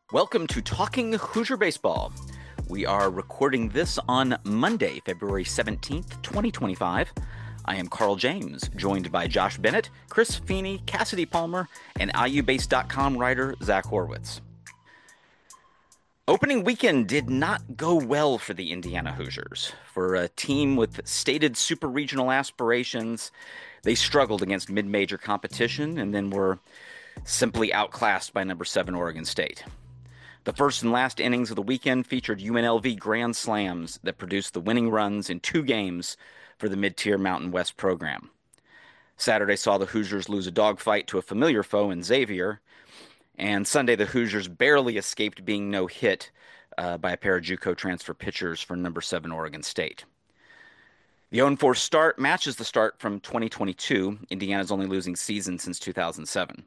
Welcome to Talking Hoosier Baseball. We are recording this on Monday, February 17th, 2025. I am Carl James, joined by Josh Bennett, Chris Feeney, Cassidy Palmer, and IUBase.com writer Zach Horwitz. Opening weekend did not go well for the Indiana Hoosiers. For a team with stated super regional aspirations, they struggled against mid-major competition and then were simply outclassed by number 7 Oregon State. The first and last innings of the weekend featured UNLV grand slams that produced the winning runs in 2 games for the mid-tier Mountain West program. Saturday saw the Hoosiers lose a dogfight to a familiar foe in Xavier, and Sunday the Hoosiers barely escaped being no-hit by a pair of JUCO transfer pitchers for number 7 Oregon State. The 0-4 start matches the start from 2022, Indiana's only losing season since 2007.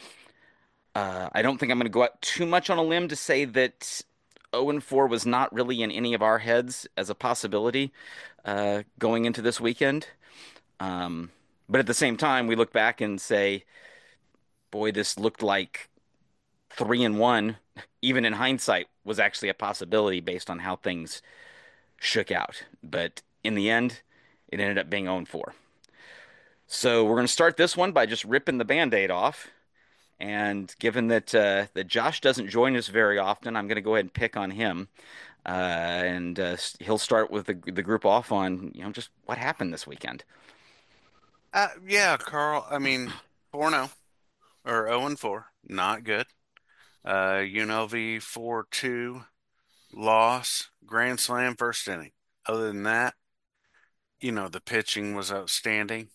I don't think I'm going to go out too much on a limb to say that 0-4 was not really in any of our heads as a possibility going into this weekend. But at the same time, we look back and say, boy, this looked like 3-1, even in hindsight, was actually a possibility based on how things shook out. But in the end, it ended up being 0-4. So we're going to start this one by just ripping the Band-Aid off. And given that Josh doesn't join us very often, I'm going to go ahead and pick on him. He'll start with the group off on, just what happened this weekend. Yeah, Carl. I mean, 4-0 or 0-4, not good. UNLV 4-2 loss, grand slam first inning. Other than that, the pitching was outstanding.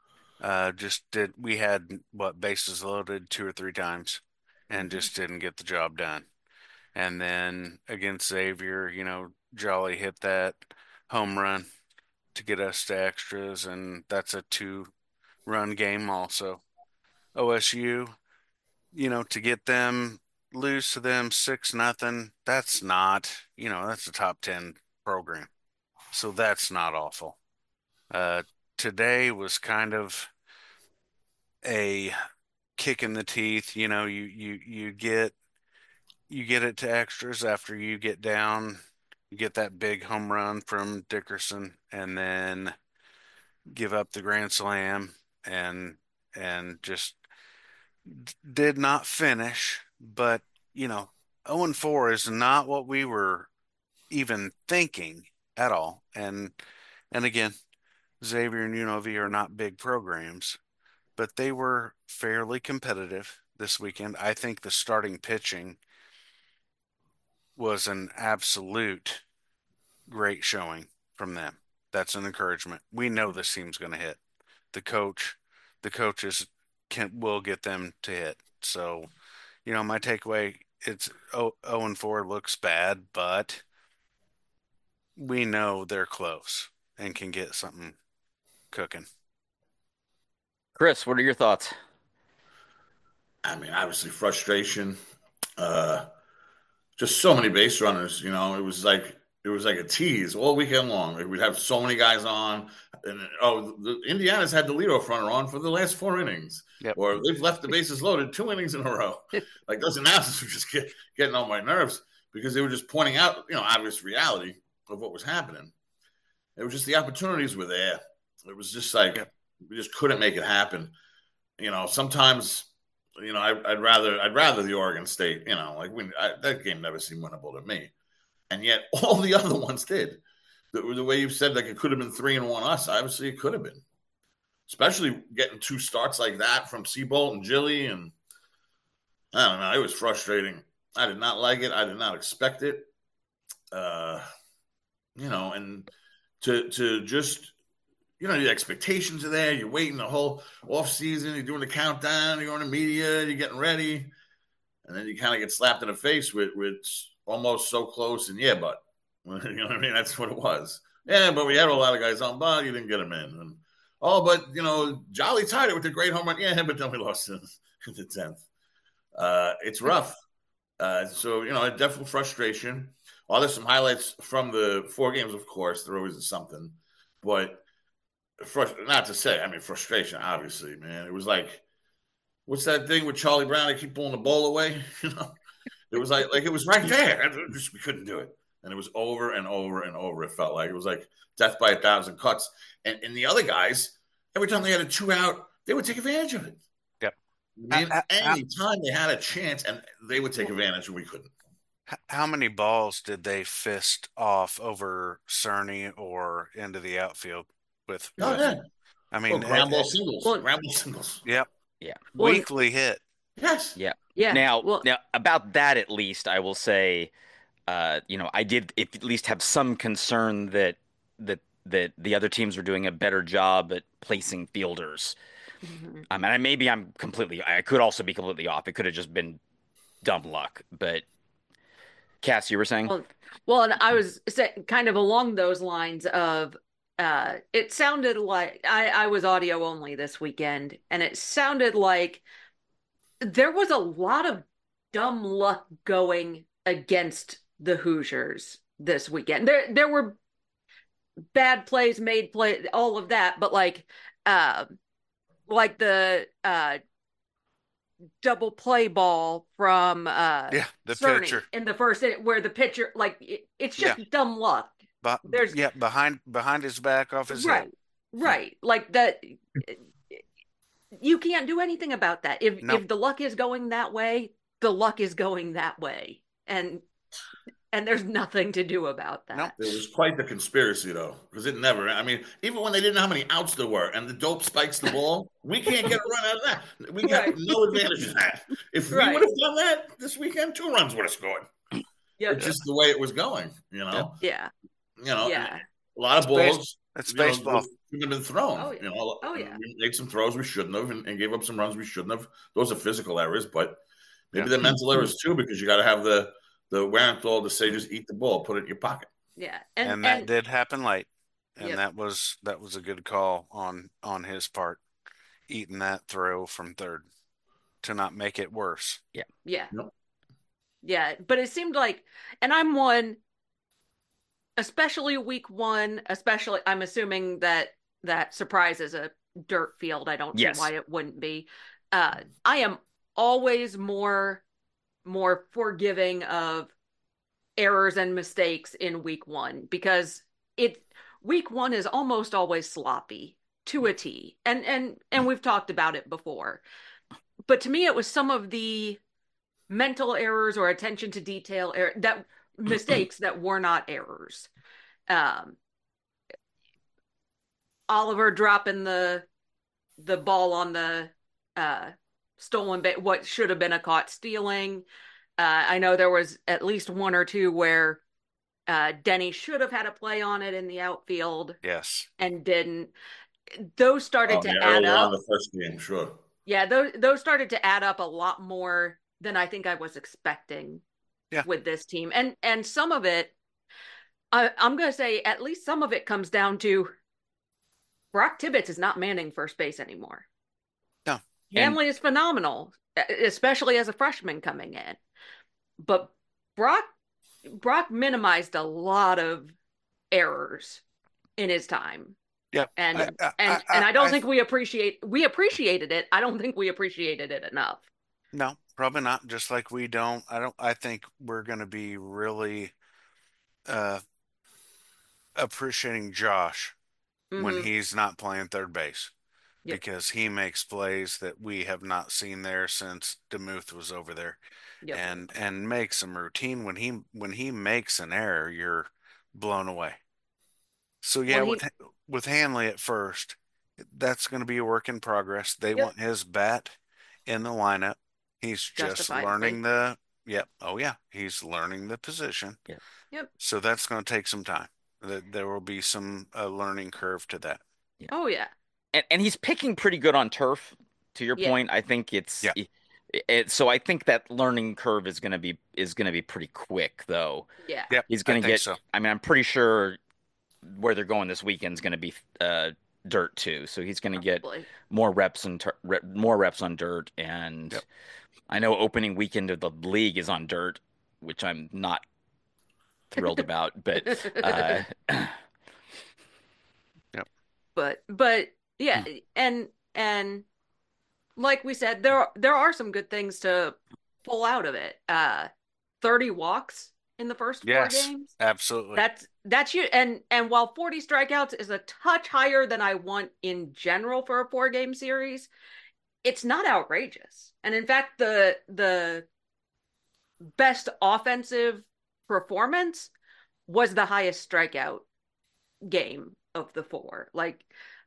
We had bases loaded 2 or 3 times and just didn't get the job done. And then against Xavier, Jolly hit that home run to get us to extras, and that's a 2-run game also. OSU, to get them lose to them 6-0, that's a top 10 program. So that's not awful. Uh, Today was kind of a kick in the teeth. You get it to extras after you get down. You get that big home run from Dickerson, and then give up the grand slam and just did not finish. But 0-4 is not what we were even thinking at all. And again, Xavier and UNLV are not big programs, but they were fairly competitive this weekend. I think the starting pitching was an absolute great showing from them. That's an encouragement. We know this team's going to hit. The coach, the coaches will get them to hit. So, my takeaway, it's 0-4 looks bad, but we know they're close and can get something cooking. Chris, what are your thoughts? I mean, obviously frustration. Uh, just so many base runners. It was like a tease all weekend long. Like, we'd have so many guys on, and the Indiana's had the leadoff runner on for the last 4 innings, Yep. or they've left the bases loaded 2 innings in a row. Like, those announcers were just getting on my nerves because they were just pointing out, obvious reality of what was happening. It was just the opportunities were there. It was just like we just couldn't make it happen. Sometimes I'd rather the Oregon State. That game never seemed winnable to me, and yet all the other ones did. The way you said, like, it could have been 3-1 us. Obviously, it could have been, especially getting 2 starts like that from Seabolt and Gilly, and I don't know. It was frustrating. I did not like it. I did not expect it. And to just the expectations are there. You're waiting the whole off season. You're doing the countdown. You're going to media. You're getting ready, and then you kind of get slapped in the face with almost so close. And yeah, but you know what I mean. That's what it was. Yeah, but we had a lot of guys on, but you didn't get them in. And, but Jolly tied it with a great home run. Yeah, but then we lost in the 10th. It's rough. So definitely frustration. There's some highlights from the 4 games, of course. There always is something, but. Not to say, frustration, obviously, man. It was like, what's that thing with Charlie Brown? They keep pulling the ball away, It was like it was right there. We couldn't do it, and it was over and over and over. It felt like it was like death by 1,000 cuts. And the other guys, every time they had a 2-out, they would take advantage of it. Yep. I mean, any time they had a chance, and they would take advantage, and we couldn't. How many balls did they fist off over Cerny or into the outfield with? Oh, yeah. I mean, ground ball singles. Well, ground ball singles. Yep. Yeah. Well, Weekly hit. Yes. Yeah. Yeah. Now, Well, now about that, at least I will say, I did at least have some concern that the other teams were doing a better job at placing fielders. mhm. I mean, I could also be completely off. It could have just been dumb luck. But Cass, you were saying? Well, and I was kind of along those lines of it sounded like I was audio only this weekend, and it sounded like there was a lot of dumb luck going against the Hoosiers this weekend. There were bad plays, made play, all of that, but uh like the double play ball from Yeah, the Cerny pitcher. in the first inning where the pitcher it's just dumb luck. There's behind his back, off his head. right. Like that, you can't do anything about that. If the luck is going that way, the luck is going that way, and there's nothing to do about that. Nope. It was quite the conspiracy, though, because it never. I mean, even when they didn't know how many outs there were, and the dope spikes the ball, we can't get a run out of that. We got no advantage in that. If we would have done that this weekend, 2 runs would have scored. Yeah, It's just the way it was going, you know. Yeah. A lot of balls. It's baseball. Should have been thrown. Oh, yeah. We made some throws we shouldn't have, and gave up some runs we shouldn't have. Those are physical errors, but maybe they're mental errors too, because you got to have the wherewithal to say just eat the ball, put it in your pocket. Yeah, and that did happen late, and Yep. that was a good call on his part, eating that throw from third to not make it worse. Yeah. Yep. Yeah, but it seemed like, and I'm one, especially week one, especially, I'm assuming that Surprise is a dirt field. I don't see why it wouldn't be. I am always more forgiving of errors and mistakes in week one, because week one is almost always sloppy to a T. And we've talked about it before. But to me, it was some of the mental errors or attention to detail that mistakes that were not errors. Oliver dropping the ball on the stolen base, what should have been a caught stealing. I know there was at least one or two where Denny should have had a play on it in the outfield. Yes. And didn't. Those started to add up. The first game, sure. Yeah, those started to add up a lot more than I think I was expecting with this team. And some of it, I'm going to say at least some of it comes down to Brock Tibbetts is not manning first base anymore. No. Hanley is phenomenal, especially as a freshman coming in. But Brock minimized a lot of errors in his time. Yeah. And I don't think we appreciated it. I don't think we appreciated it enough. No, probably not. Just like we don't. I think we're going to be really appreciating Josh when he's not playing third base, because he makes plays that we have not seen there since DeMuth was over there. Yep. And makes some routine. When he makes an error, you're blown away. So yeah, with Hanley at first, that's going to be a work in progress. They want his bat in the lineup. He's just learning he's learning the position. Yep. So that's going to take some time. There will be some learning curve to that. Yeah. Oh yeah. And he's picking pretty good on turf. To your point, I think so I think that learning curve is going to be pretty quick, though. Yeah. Yep, he's going to get. So. I mean, I'm pretty sure where they're going this weekend is going to be dirt too. So he's going to get more reps on dirt, and I know opening weekend of the league is on dirt, which I'm not thrilled about, but but yeah, and like we said, there are some good things to pull out of it. 30 walks in the first 4 games. Absolutely. That's you. And while 40 strikeouts is a touch higher than I want in general for a 4-game series, it's not outrageous. And in fact, the best offensive performance was the highest strikeout game of the 4. Like,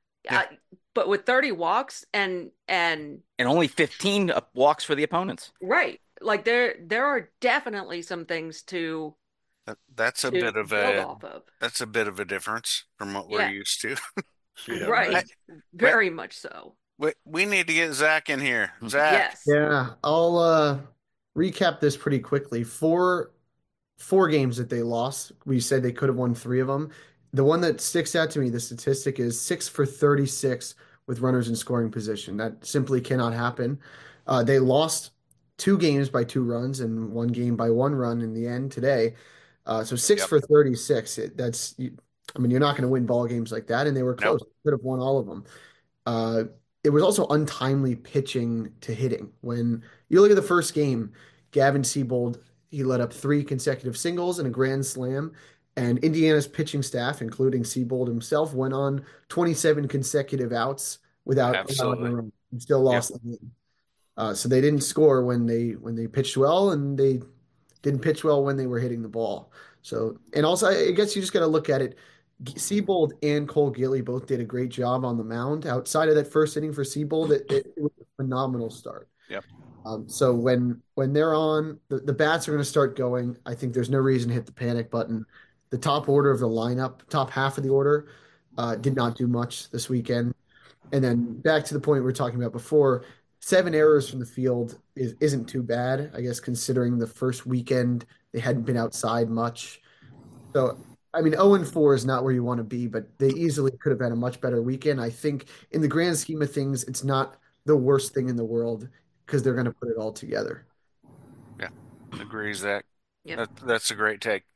but with 30 walks and only 15 walks for the opponents. Right. Like there are definitely some things to that's a bit of build off of. That's a bit of a difference from what we're used to. Right. Very much so. We need to get Zach in here. Zach. Yes. Yeah, I'll recap this pretty quickly. Four games that they lost. We said they could have won 3 of them. The one that sticks out to me, the statistic is 6 for 36 with runners in scoring position. That simply cannot happen. They lost 2 games by 2 runs and 1 game by 1 run in the end today. So 6 for 36. You're not going to win ball games like that, and they were close. Nope. Could have won all of them. It was also untimely pitching to hitting. When you look at the first game, Gavin Seabold, he let up 3 consecutive singles and a grand slam. And Indiana's pitching staff, including Seabold himself, went on 27 consecutive outs without allowing a run and still lost the game. So they didn't score when they pitched well, and they didn't pitch well when they were hitting the ball. So, and also, I guess you just got to look at it. Seabold and Cole Gilly both did a great job on the mound. Outside of that first inning for Seabold, it was a phenomenal start. Yep. So when they're on, the bats are going to start going. I think there's no reason to hit the panic button. The top order of the lineup, top half of the order, did not do much this weekend. And then back to the point we were talking about before, 7 errors from the field isn't too bad, I guess, considering the first weekend they hadn't been outside much. So, 0-4 is not where you want to be, but they easily could have had a much better weekend. I think in the grand scheme of things, it's not the worst thing in the world because they're going to put it all together. Yeah, agree, Zach. Yep. That's a great take.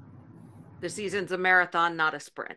The season's a marathon, not a sprint.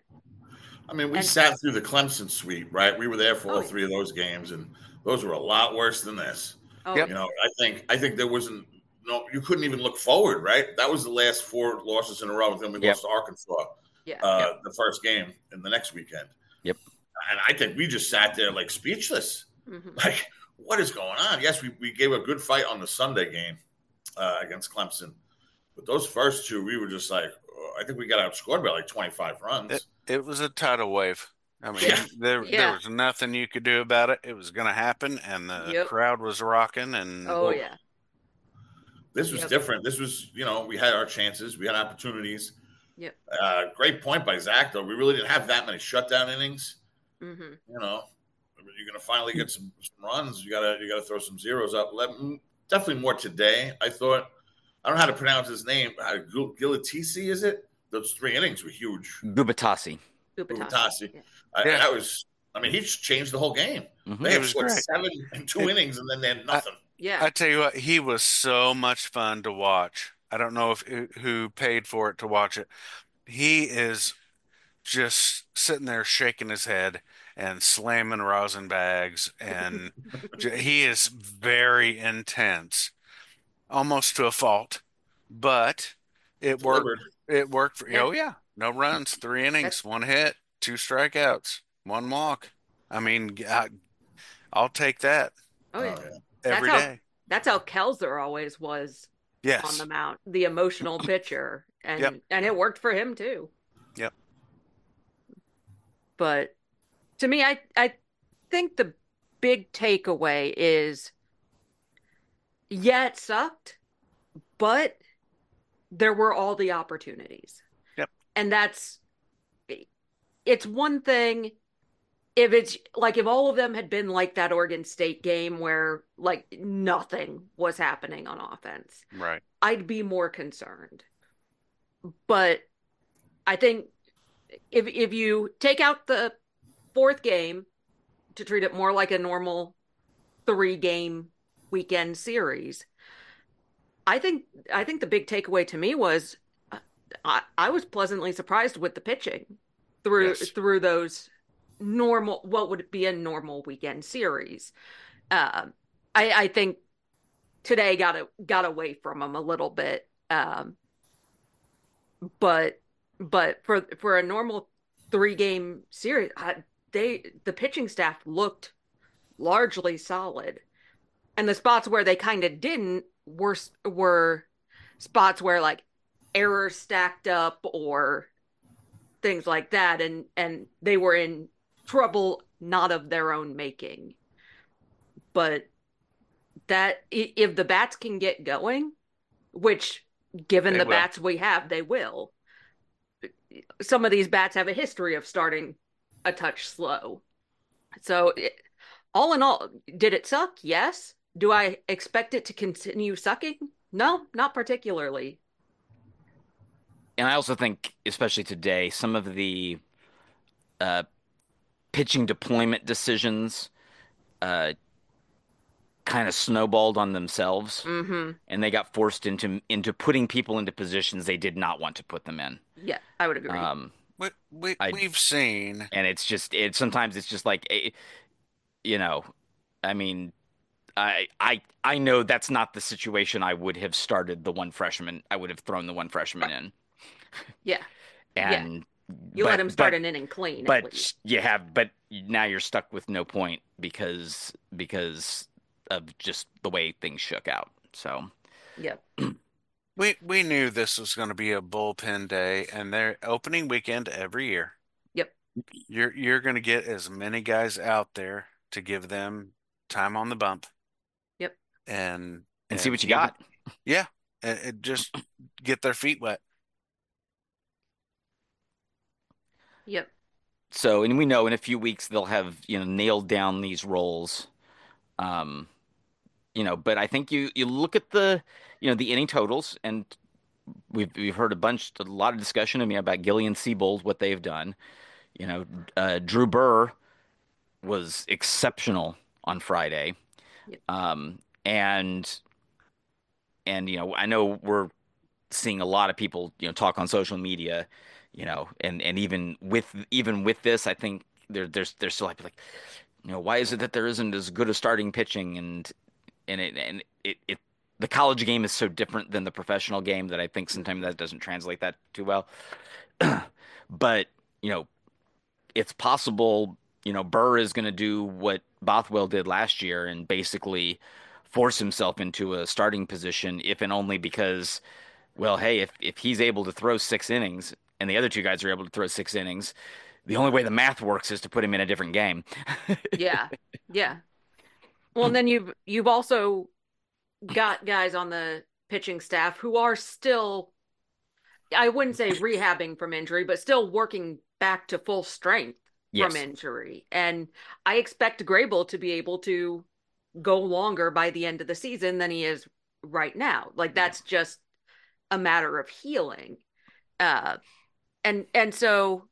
We sat through the Clemson sweep, right? We were there for all 3 of those games, and those were a lot worse than this. Oh, yep. I think there wasn't you couldn't even look forward, right? That was the last 4 losses in a row. Then we lost to Arkansas, the first game in the next weekend. Yep. And I think we just sat there like speechless. Mm-hmm. Like, what is going on? Yes, we gave a good fight on the Sunday game against Clemson, but those first 2, we were just like, I think we got outscored by like 25 runs. It was a tidal wave. There was nothing you could do about it. It was going to happen, and the crowd was rocking. And this was different. This was, we had our chances. We had opportunities. Yep. Great point by Zach, though. We really didn't have that many shutdown innings. Mm-hmm. You're going to finally get some runs. You got to throw some zeros up. Definitely more today, I thought. I don't know how to pronounce his name. Gilatisi, is it? Those 3 innings were huge. Gubitasi. Yeah. That was. He's changed the whole game. Mm-hmm. They had 7 in 2 innings, and then they had nothing. I tell you what, he was so much fun to watch. I don't know who paid for it to watch it. He is just sitting there shaking his head and slamming rosin bags, and he is very intense. Almost to a fault, but it worked. It worked for no runs, 3 innings, 1 hit, 2 strikeouts, 1 walk. I'll take that. Oh yeah, every day. That's how Kelzer always was. Yes. On the mound, the emotional pitcher, and it worked for him too. Yep. But to me, I think the big takeaway is. Yeah, it sucked, but there were all the opportunities. Yep. And it's one thing if all of them had been like that Oregon State game where like nothing was happening on offense. Right. I'd be more concerned. But I think if you take out the 4th game to treat it more like a normal 3-game weekend series, I think the big takeaway to me was I was pleasantly surprised with the pitching through those normal, what would be a normal weekend series. I think today got away from them a little bit Um, but for a normal 3 game series, the pitching staff looked largely solid, and the spots where they kind of didn't were spots where like errors stacked up or things like that, and they were in trouble not of their own making. But that if the bats can get going, which given the bats we have, they will. Some of these bats have a history of starting a touch slow. So all in all, did it suck? Yes. Do I expect it to continue sucking? No, not particularly. And I also think, especially today, some of the pitching deployment decisions uh, kind of snowballed on themselves, and they got forced into putting people into positions they did not want to put them in. Yeah, I would agree. We've seen, and it's just sometimes it's just like, you know, I mean, I know that's not the situation I would have started the one freshman. I would have thrown the one freshman in. Yeah. And you let him start an inning clean. But now you're stuck with no point because of just the way things shook out. So, yep. We knew this was going to be a bullpen day, and they're opening weekend every year. Yep. You're going to get as many guys out there to give them time on the bump. Yep. And see what you got. Yeah, and just get their feet wet. Yep. So, and we know in a few weeks they'll have, nailed down these roles. But I think you look at the inning totals, and we've heard a lot of discussion, about Gilly and Seabold, what they've done. Drew Burr was exceptional on Friday. Yep. And I know we're seeing a lot of people, talk on social media, and even with this, I think there's still like, why is it that there isn't as good a starting pitching, and it the college game is so different than the professional game that I think sometimes that doesn't translate that too well. But, it's possible, Burr is going to do what Bothwell did last year and basically force himself into a starting position, if and only because, well, hey, if he's able to throw 6 innings and the other two guys are able to throw 6 innings, the only way the math works is to put him in a different game. Yeah. Yeah. Well, and then you've also got guys on the pitching staff who are still, I wouldn't say rehabbing from injury, but still working back to full strength from injury. And I expect Grable to be able to go longer by the end of the season than he is right now. Like, that's just a matter of healing. And so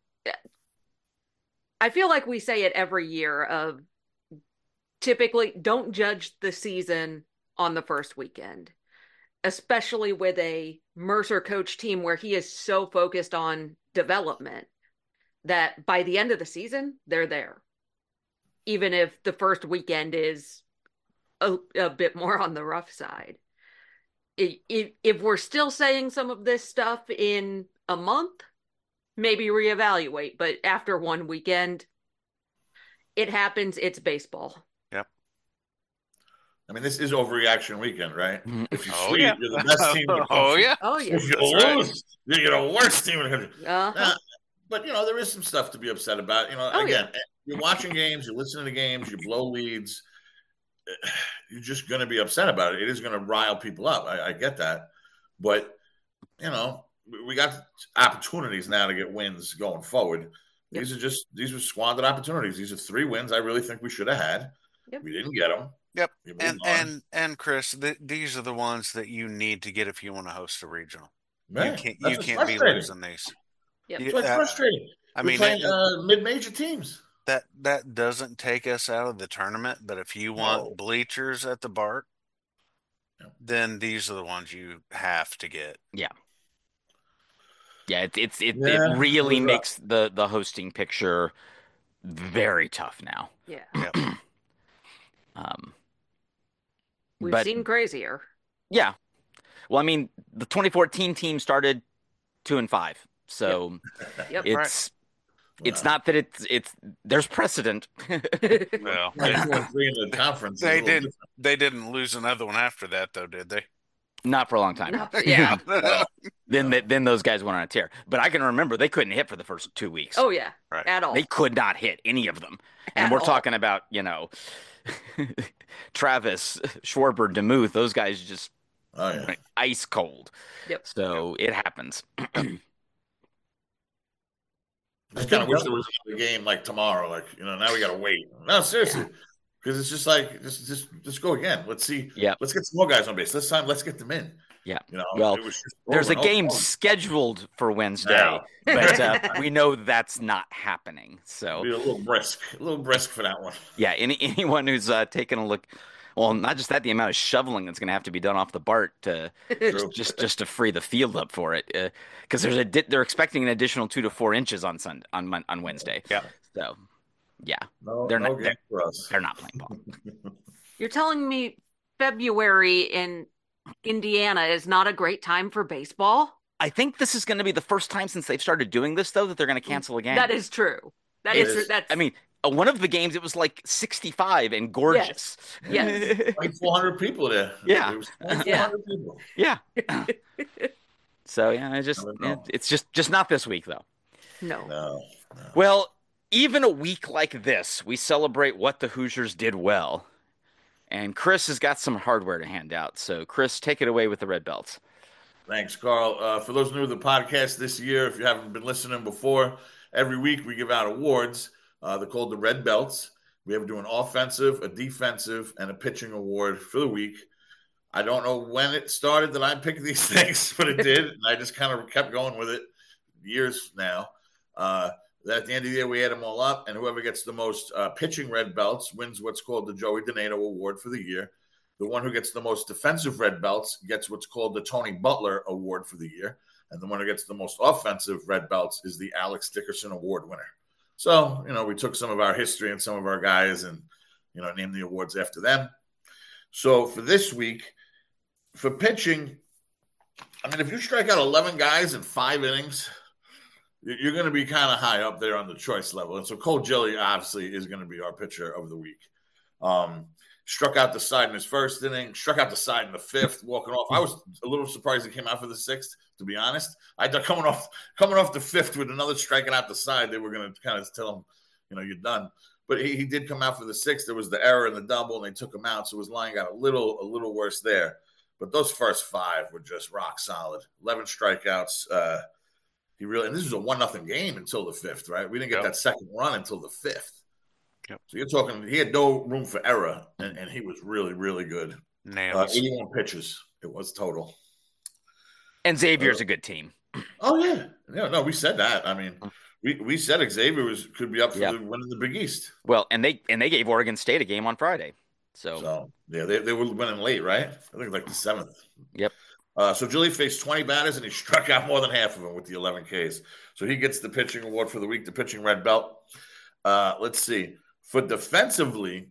I feel like we say it every year of typically don't judge the season on the first weekend, especially with a Mercer coach team where he is so focused on development that by the end of the season, they're there. Even if the first weekend is a bit more on the rough side. If we're still saying some of this stuff in a month, maybe reevaluate. But after one weekend, it happens. It's baseball. Yep. I mean, this is overreaction weekend, right? If you sweep, yeah. you're the best team in the country. Oh, yeah. Oh, yeah. If you lose, you're the worst team in the country. Uh-huh. But, there is some stuff to be upset about. Again, you're watching games, you're listening to games, you blow leads. You're just going to be upset about it. It is going to rile people up. I get that. But, we got opportunities now to get wins going forward. Yep. These are squandered opportunities. These are 3 wins I really think we should have had. Yep. We didn't get them. Yep. And Chris, these are the ones that you need to get if you want to host a regional. Right. You can't be losing these. Yep. It's frustrating. We're playing mid-major teams. That doesn't take us out of the tournament, but if you want bleachers at the BART, then these are the ones you have to get. Yeah. Yeah, it really makes the hosting picture very tough now. Yeah. Yep. We've seen crazier. Yeah. Well, I mean, the 2014 team started 2-5, so Yep. it's not that it's there's precedent. Well, Like 2-3 in the conference. they didn't lose another one after that, though, did they? Not for a long time. Yeah. Then those guys went on a tear. But I can remember they couldn't hit for the first 2 weeks. Oh yeah. Right. At all. They could not hit any of them. And At we're all. talking about, Travis, Schwarber, DeMuth, those guys just ice cold. Yep. So it happens. I kind of wish there was another game like tomorrow. Like, now we got to wait. No, seriously. Because it's just like, just go again. Let's see. Yeah. Let's get some more guys on base. This time, let's get them in. Yeah. Well, there's a game scheduled for Wednesday, but we know that's not happening. So be a little brisk for that one. Yeah. Anyone who's taking a look, well, not just that, the amount of shoveling that's going to have to be done off the BART to just to free the field up for it, because they're expecting an additional 2 to 4 inches on Wednesday. Yeah. So. Yeah, they're not for us. They're not playing ball. You're telling me February in Indiana is not a great time for baseball? I think this is going to be the first time since they've started doing this, though, that they're going to cancel a game. That is true. That is. I mean, one of the games it was like 65 and gorgeous. Yes. 2,400 people there. Yeah. There was 2,400 people. Yeah. So it's just not this week though. No. Well. Even a week like this, we celebrate what the Hoosiers did well. And Chris has got some hardware to hand out. So, Chris, take it away with the red belts. Thanks, Carl. For those new to the podcast this year, if you haven't been listening before, every week we give out awards. They're called the red belts. We have to do an offensive, a defensive, and a pitching award for the week. I don't know when it started that I picked these things, but it did. And I just kind of kept going with it years now. At the end of the year, we add them all up, and whoever gets the most pitching red belts wins what's called the Joey Donato Award for the year. The one who gets the most defensive red belts gets what's called the Tony Butler Award for the year. And the one who gets the most offensive red belts is the Alex Dickerson Award winner. So, we took some of our history and some of our guys and, named the awards after them. So for this week, for pitching, I mean, if you strike out 11 guys in 5 innings – you're going to be kind of high up there on the choice level. And so Cole Gilly obviously is going to be our pitcher of the week. Struck out the side in his first inning, struck out the side in the 5th, walking off. I was a little surprised he came out for the 6th, to be honest. I thought coming off the 5th with another striking out the side, they were going to kind of tell him, you're done. But he did come out for the 6th. There was the error in the double, and they took him out. So his line got a little worse there. But those first 5 were just rock solid. 11 strikeouts. And this was a 1-0 game until the 5th, right? We didn't get that second run until the 5th. Yep. So you're talking, he had no room for error, and he was really, really good. 81 pitches it was total. And Xavier's a good team. Oh, yeah. No, we said that. I mean, we said Xavier could be up for winning the Big East. Well, and they gave Oregon State a game on Friday. So yeah, they were winning late, right? I think like the 7th. Yep. So Gilly faced 20 batters, and he struck out more than half of them with the 11 Ks. So he gets the pitching award for the week, the pitching red belt. Let's see. For defensively,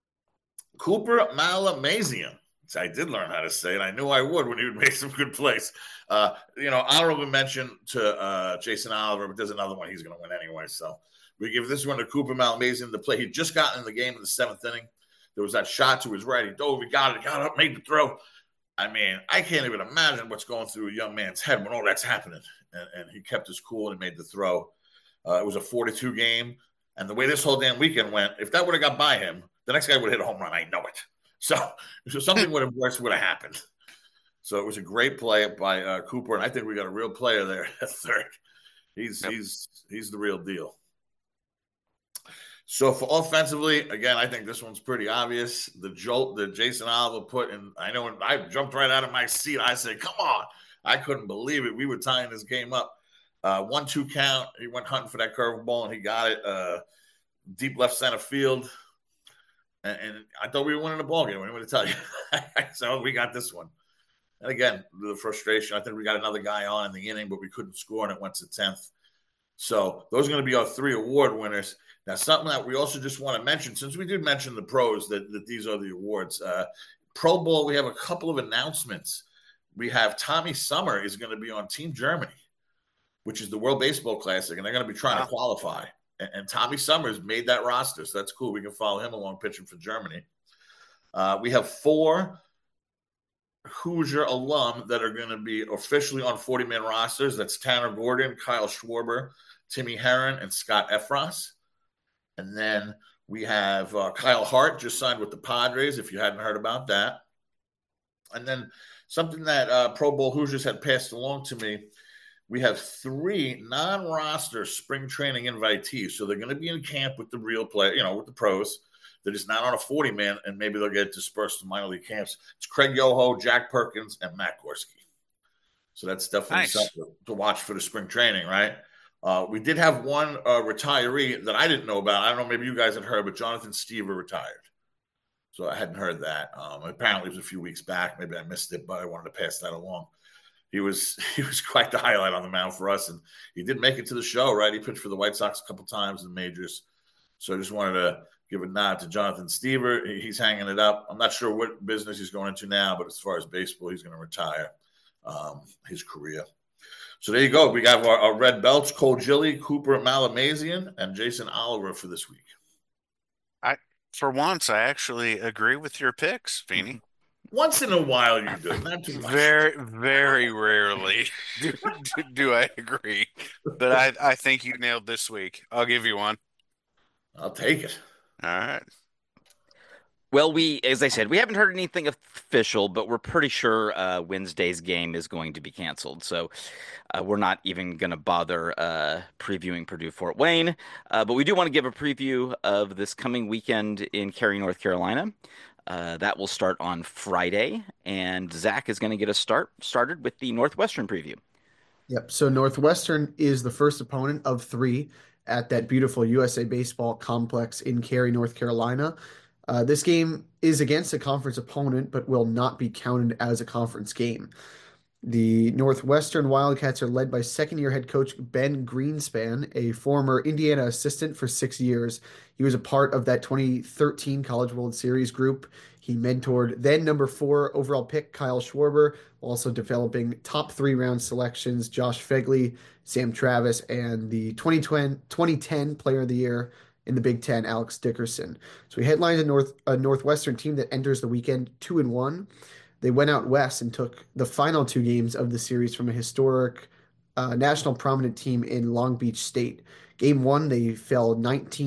Cooper Malamazian. So I did learn how to say it. I knew I would when he would make some good plays. Honorable mention to Jason Oliver, but there's another one he's going to win anyway. So we give this one to Cooper Malamazian to play. He'd just gotten in the game in the 7th inning. There was that shot to his right. He dove, he got it, got up, made the throw. I mean, I can't even imagine what's going through a young man's head when all that's happening. And he kept his cool and he made the throw. It was a 4-2 game. And the way this whole damn weekend went, if that would have got by him, the next guy would have hit a home run. I know it. So something would have happened. So it was a great play by Cooper. And I think we got a real player there at third. He's the real deal. So for offensively, again, I think this one's pretty obvious. The jolt that Jason Oliver put in, I know I jumped right out of my seat. I said, come on. I couldn't believe it. We were tying this game up. 1-2 count. He went hunting for that curveball, and he got it deep left center field. And I thought we were winning the ball game. I'm going to tell you. So we got this one. And again, the frustration. I think we got another guy on in the inning, but we couldn't score, and it went to 10th. So those are going to be our 3 award winners. Now, something that we also just want to mention, since we did mention the pros, that these are the awards. Pro Bowl, we have a couple of announcements. we have Tommy Summer is going to be on Team Germany, which is the World Baseball Classic, and they're going to be trying to qualify. And Tommy Summers made that roster, so that's cool. We can follow him along pitching for Germany. We have 4 Hoosier alum that are going to be officially on 40-man rosters. That's Tanner Gordon, Kyle Schwarber, Timmy Herron, and Scott Effross. And then we have Kyle Hart just signed with the Padres, if you hadn't heard about that. And then something that Pro Bowl Hoosiers had passed along to me, we have 3 non-roster spring training invitees. So they're going to be in camp with the real play, with the pros. They're just not on a 40-man, and maybe they'll get dispersed to minor league camps. It's Craig Yoho, Jack Perkins, and Matt Gorski. So that's definitely something to watch for the spring training, right? We did have one retiree that I didn't know about. I don't know, maybe you guys had heard, but Jonathan Stever retired. So I hadn't heard that. Apparently it was a few weeks back. Maybe I missed it, but I wanted to pass that along. He was quite the highlight on the mound for us, and he did make it to the show, right? He pitched for the White Sox a couple times in the majors. So I just wanted to give a nod to Jonathan Stever. He's hanging it up. I'm not sure what business he's going into now, but as far as baseball, he's going to retire his career. So there you go. We got our red belts, Cole Gilly, Cooper Malamazian, and Jason Oliver for this week. For once, I actually agree with your picks, Feeney. Once in a while you do. Not too much. Very, very rarely do I agree. But I think you nailed this week. I'll give you one. I'll take it. All right. Well, as I said, we haven't heard anything official, but we're pretty sure Wednesday's game is going to be canceled. So we're not even going to bother previewing Purdue-Fort Wayne. But we do want to give a preview of this coming weekend in Cary, North Carolina. That will start on Friday, and Zach is going to get us started with the Northwestern preview. Yep. So Northwestern is the first opponent of 3 at that beautiful USA Baseball complex in Cary, North Carolina. This game is against a conference opponent, but will not be counted as a conference game. The Northwestern Wildcats are led by second-year head coach Ben Greenspan, a former Indiana assistant for 6 years. He was a part of that 2013 College World Series group. He mentored then number 4 overall pick Kyle Schwarber, also developing top 3 round selections Josh Fegley, Sam Travis, and the 2010 Player of the Year in the Big Ten, Alex Dickerson. So he headlines a Northwestern team that enters the weekend 2-1. They went out west and took the final 2 games of the series from a historic national prominent team in Long Beach State. Game 1, they fell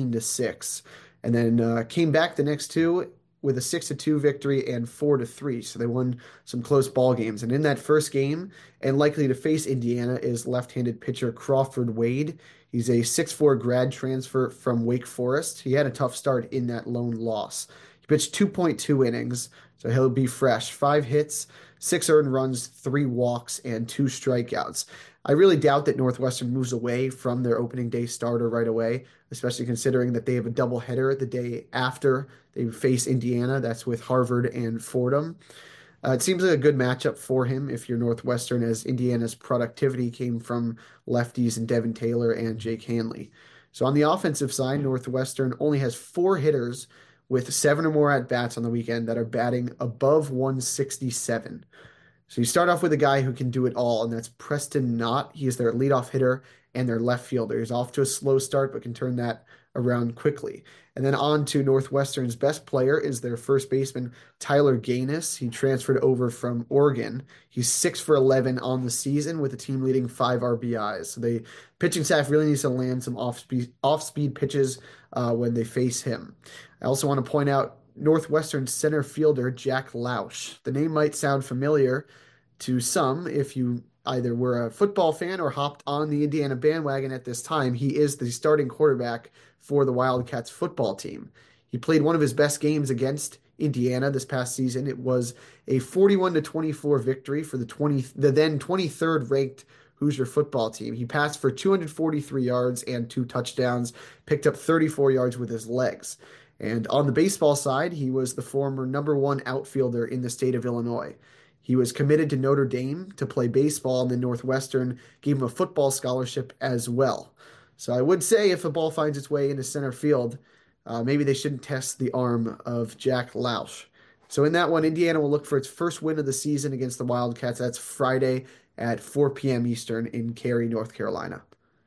19-6, and then came back the next 2 with a 6-2 victory and 4-3. So they won some close ball games. And in that first game, and likely to face Indiana, is left-handed pitcher Crawford Wade. He's a 6'4" grad transfer from Wake Forest. He had a tough start in that lone loss. He pitched 2.2 innings, so he'll be fresh. 5 hits, 6 earned runs, 3 walks, and 2 strikeouts. I really doubt that Northwestern moves away from their opening day starter right away, especially considering that they have a doubleheader the day after they face Indiana. That's with Harvard and Fordham. It seems like a good matchup for him if you're Northwestern, as Indiana's productivity came from lefties and Devin Taylor and Jake Hanley. So on the offensive side, Northwestern only has 4 hitters with 7 or more at-bats on the weekend that are batting above 167. So you start off with a guy who can do it all, and that's Preston Knott. He is their leadoff hitter and their left fielder. He's off to a slow start, but can turn that around quickly. And then on to Northwestern's best player is their first baseman, Tyler Gaines. He transferred over from Oregon. He's 6 for 11 on the season with a team leading 5 RBIs. So the pitching staff really needs to land some off-speed pitches when they face him. I also want to point out Northwestern center fielder Jack Lausch. The name might sound familiar to some if you either were a football fan or hopped on the Indiana bandwagon at this time. He is the starting quarterback for the Wildcats football team. He played one of his best games against Indiana this past season. It was a 41-24 victory for the then 23rd ranked Hoosier football team. He passed for 243 yards and 2 touchdowns, picked up 34 yards with his legs. And on the baseball side, he was the former number 1 outfielder in the state of Illinois. He was committed to Notre Dame to play baseball, and then Northwestern gave him a football scholarship as well. So I would say if a ball finds its way into center field, maybe they shouldn't test the arm of Jack Lausch. So in that one, Indiana will look for its first win of the season against the Wildcats. That's Friday at 4 p.m. Eastern in Cary, North Carolina.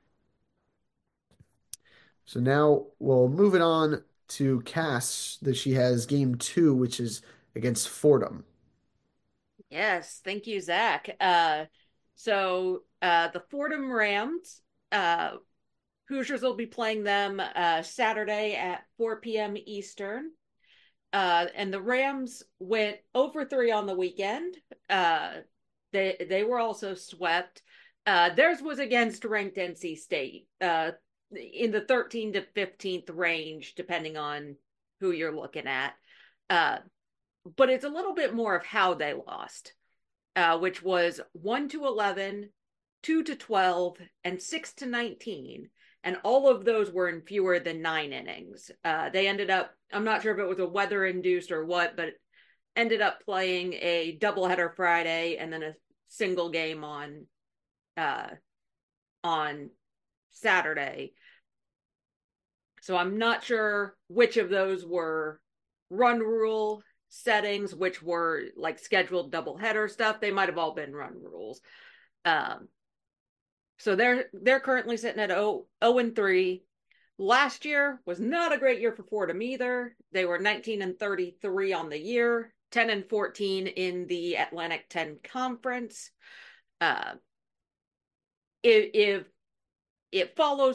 So now we'll move it on to Cass, that she has game 2, which is against Fordham. Yes, thank you, Zach. So the Fordham Rams, Hoosiers will be playing them Saturday at 4 p.m. Eastern. And the Rams went over 3 on the weekend. They were also swept. Theirs was against ranked NC State in the 13th to 15th range, depending on who you're looking at. But it's a little bit more of how they lost, which was 1-11, 2-12, and 6-19. And all of those were in fewer than 9 innings. They ended up, I'm not sure if it was a weather induced or what, but ended up playing a doubleheader Friday and then a single game on Saturday. So I'm not sure which of those were run rule settings, which were like scheduled doubleheader stuff. They might have all been run rules. So they're currently sitting at 0-3. Last year was not a great year for Fordham either. They were 19-33 on the year, 10-14 in the Atlantic 10 Conference. If it follows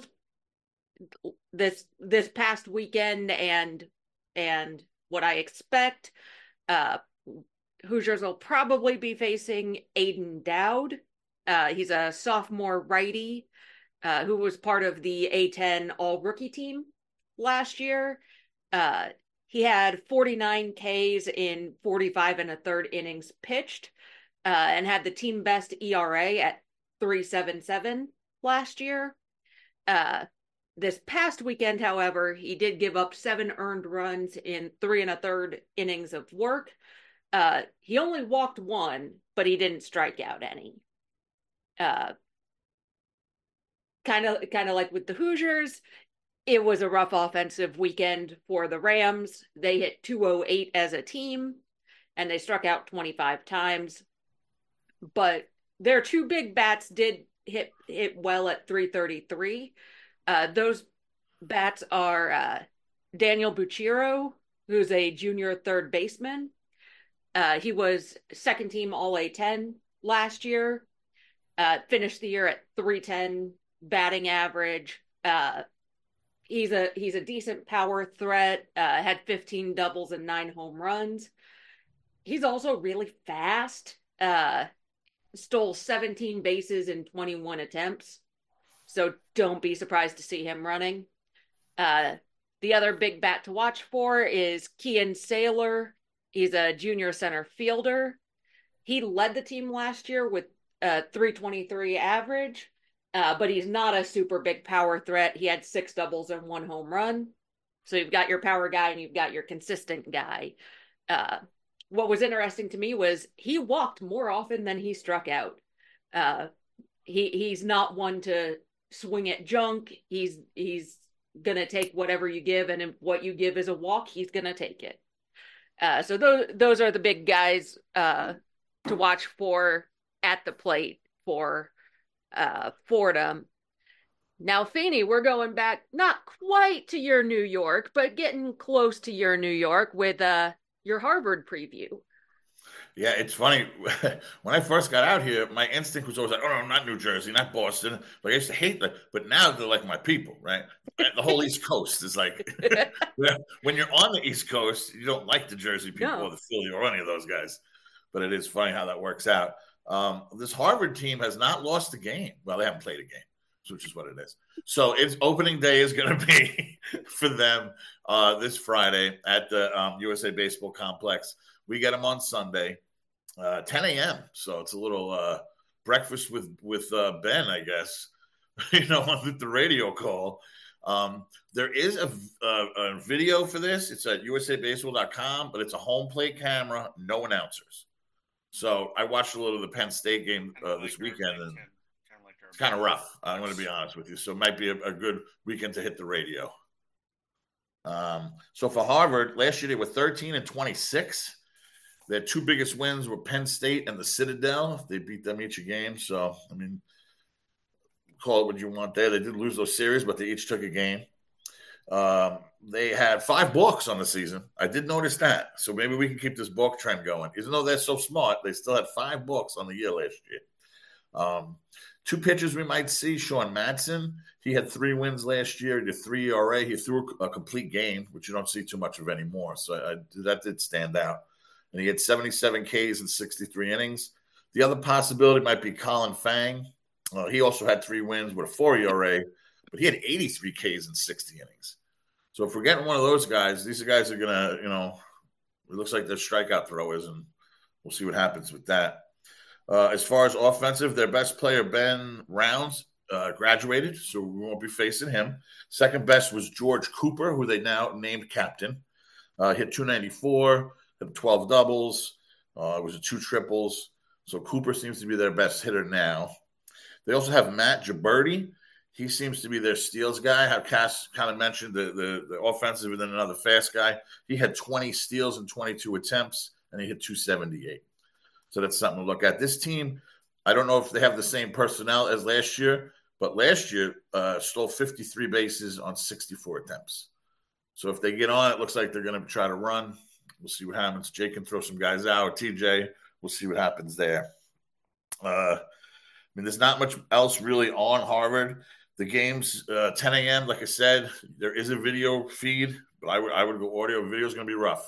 this past weekend and what I expect, Hoosiers will probably be facing Aiden Dowd. He's a sophomore righty who was part of the A10 all-rookie team last year. He had 49 Ks in 45 1/3 innings pitched and had the team best ERA at 3.77 last year. This past weekend, however, he did give up 7 earned runs in 3 1/3 innings of work. He only walked 1, but he didn't strike out any. Kind of like with the Hoosiers, it was a rough offensive weekend for the Rams. They hit 208 as a team, and they struck out 25 times. But their 2 big bats did hit well at 333. Those bats are Daniel Buchiro, who's a junior third baseman. He was second team All A10 last year. Finished the year at 310 batting average. He's a decent power threat. Had 15 doubles and 9 home runs. He's also really fast. Stole 17 bases in 21 attempts. So don't be surprised to see him running. The other big bat to watch for is Kian Saylor. He's a junior center fielder. He led the team last year with 323 average, but he's not a super big power threat. He had 6 doubles and 1 home run. So you've got your power guy and you've got your consistent guy. What was interesting to me was he walked more often than he struck out. He's not one to swing at junk. He's gonna take whatever you give, and if what you give is a walk, he's gonna take it. So those are the big guys to watch for at the plate for Fordham. Now, Feeney, we're going back not quite to your New York, but getting close to your New York with your Harvard preview. Yeah, it's funny. When I first got out here, my instinct was always like, oh, no, not New Jersey, not Boston. Like, I used to hate that. But now they're like my people, right? The whole East Coast is like, when you're on the East Coast, you don't like the Jersey people or the Philly or any of those guys. But it is funny how that works out. This Harvard team has not lost a game. Well, they haven't played a game, which is what it is. So it's opening day is going to be for them this Friday at the USA Baseball Complex. We get them on Sunday, 10 a.m. So it's a little breakfast with Ben, I guess, on the radio call. There is a video for this. It's at usabaseball.com, but it's a home plate camera, no announcers. So I watched a little of the Penn State game this weekend, and it's kind of rough. I'm going to be honest with you. So it might be a good weekend to hit the radio. So for Harvard, last year they were 13-26. Their two biggest wins were Penn State and the Citadel. They beat them each a game. So, I mean, call it what you want there. They did lose those series, but they each took a game. They had 5 balks on the season. I did notice that. So maybe we can keep this balk trend going. Even though they're so smart, they still had 5 balks on the year last year. 2 pitchers we might see. Sean Madsen, he had 3 wins last year. He did 3 ERA. He threw a complete game, which you don't see too much of anymore. So that did stand out. And he had 77 Ks in 63 innings. The other possibility might be Colin Fang. He also had 3 wins with a 4 ERA, but he had 83 Ks in 60 innings. So if we're getting one of those guys, these guys are going to, it looks like they're strikeout throwers, and we'll see what happens with that. As far as offensive, their best player, Ben Rounds, graduated, so we won't be facing him. Second best was George Cooper, who they now named captain. Hit 294, hit 12 doubles. It was 2 triples. So Cooper seems to be their best hitter now. They also have Matt Gibberti. He seems to be their steals guy. How Cass kind of mentioned the offensive and then another fast guy. He had 20 steals and 22 attempts, and he hit 278. So that's something to look at. This team, I don't know if they have the same personnel as last year, but last year stole 53 bases on 64 attempts. So if they get on, it looks like they're going to try to run. We'll see what happens. Jake can throw some guys out. TJ, we'll see what happens there. I mean, there's not much else really on Harvard. The game's 10 a.m. Like I said, there is a video feed, but I would go audio. Video is going to be rough.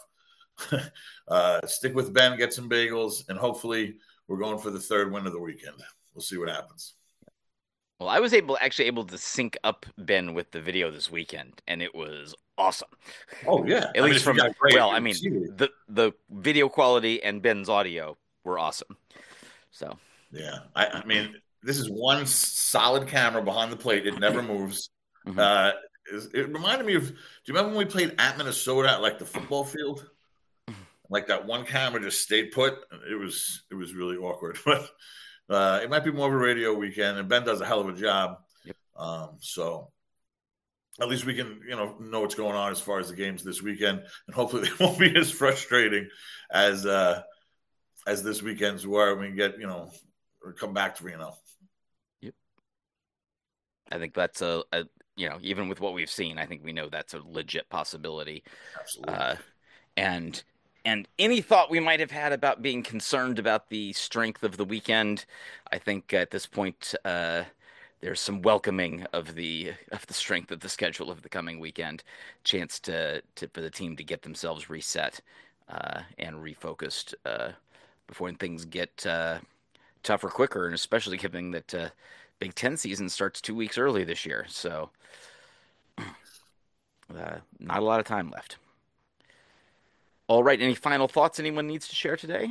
Stick with Ben, get some bagels, and hopefully we're going for the 3rd win of the weekend. We'll see what happens. Well, I was actually able to sync up Ben with the video this weekend, and it was awesome. Oh yeah, At least from the video quality and Ben's audio were awesome. So yeah, I mean, this is one solid camera behind the plate. It never moves. Mm-hmm. It reminded me of. Do you remember when we played at Minnesota at like the football field? Like that one camera just stayed put. It was really awkward, but it might be more of a radio weekend, and Ben does a hell of a job. Yep. So at least we can know what's going on as far as the games this weekend, and hopefully they won't be as frustrating as this weekend's were. We can get or come back to Reno. Yep. I think that's even with what we've seen, I think we know that's a legit possibility. Absolutely. And any thought we might have had about being concerned about the strength of the weekend, I think at this point there's some welcoming of the strength of the schedule of the coming weekend, chance for the team to get themselves reset and refocused before things get tougher quicker, and especially given that Big Ten season starts 2 weeks early this year, so not a lot of time left. All right. Any final thoughts anyone needs to share today?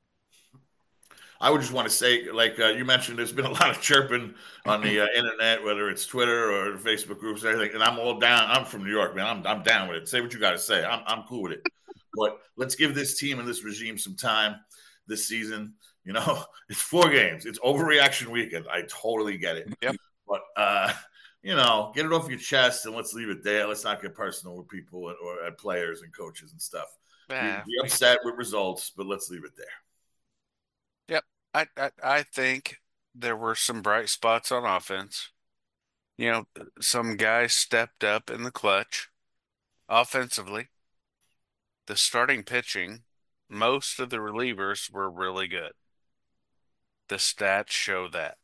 I would just want to say, like you mentioned, there's been a lot of chirping on the internet, whether it's Twitter or Facebook groups and everything. And I'm all down. I'm from New York, man. I'm down with it. Say what you got to say. I'm cool with it. But let's give this team and this regime some time this season. It's 4 games. It's overreaction weekend. I totally get it. Yep. But get it off your chest and let's leave it there. Let's not get personal with people or at players and coaches and stuff. Be upset with results, but let's leave it there. Yep. I think there were some bright spots on offense. Some guys stepped up in the clutch offensively. The starting pitching, most of the relievers were really good. The stats show that.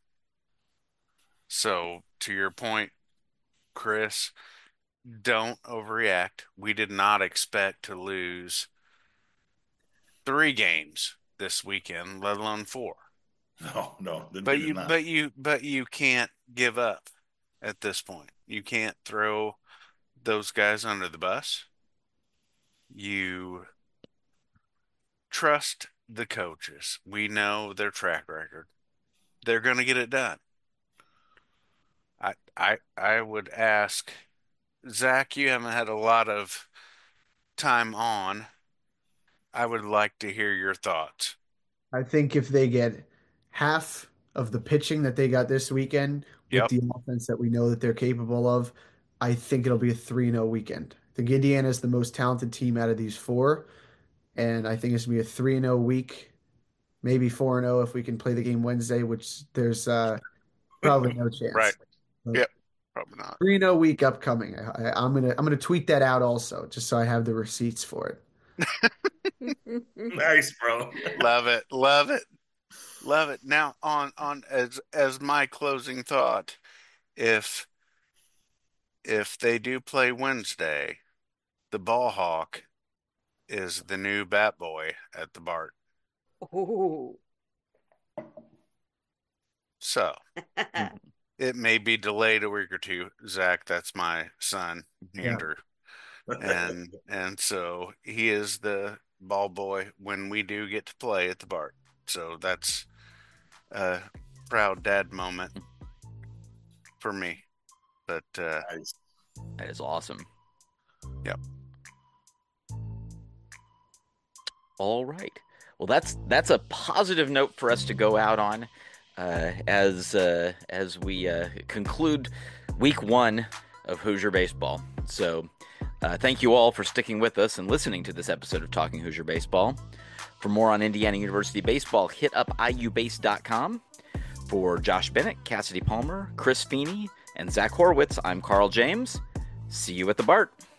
So, to your point, Chris, don't overreact. We did not expect to lose 3 games this weekend, let alone 4. No. But you can't give up at this point. You can't throw those guys under the bus. You trust the coaches. We know their track record. They're going to get it done. I would ask Zach, you haven't had a lot of time on. I would like to hear your thoughts. I think if they get half of the pitching that they got this weekend with the offense that we know that they're capable of, I think it'll be a 3-0 weekend. I think Indiana is the most talented team out of these 4. and I think it's going to be a 3-0 week, maybe 4-0 if we can play the game Wednesday, which there's probably no chance. Right. But Yep. Probably not. 3-0 week upcoming. I'm gonna tweet that out also, just so I have the receipts for it. Nice, bro. Love it. Love it. Love it. Now on as my closing thought, if they do play Wednesday, the ball hawk is the new bat boy at the BART. Ooh. So it may be delayed a week or two. Zach, that's my son, Andrew. And so he is the ball boy when we do get to play at the BART. So that's a proud dad moment for me. But Nice. That is awesome. Yep. All right. Well, that's a positive note for us to go out on as we conclude week 1 of Hoosier Baseball. So thank you all for sticking with us and listening to this episode of Talking Hoosier Baseball. For more on Indiana University baseball, hit up iubase.com. For Josh Bennett, Cassidy Palmer, Chris Feeney, and Zach Horowitz, I'm Carl James. See you at the BART.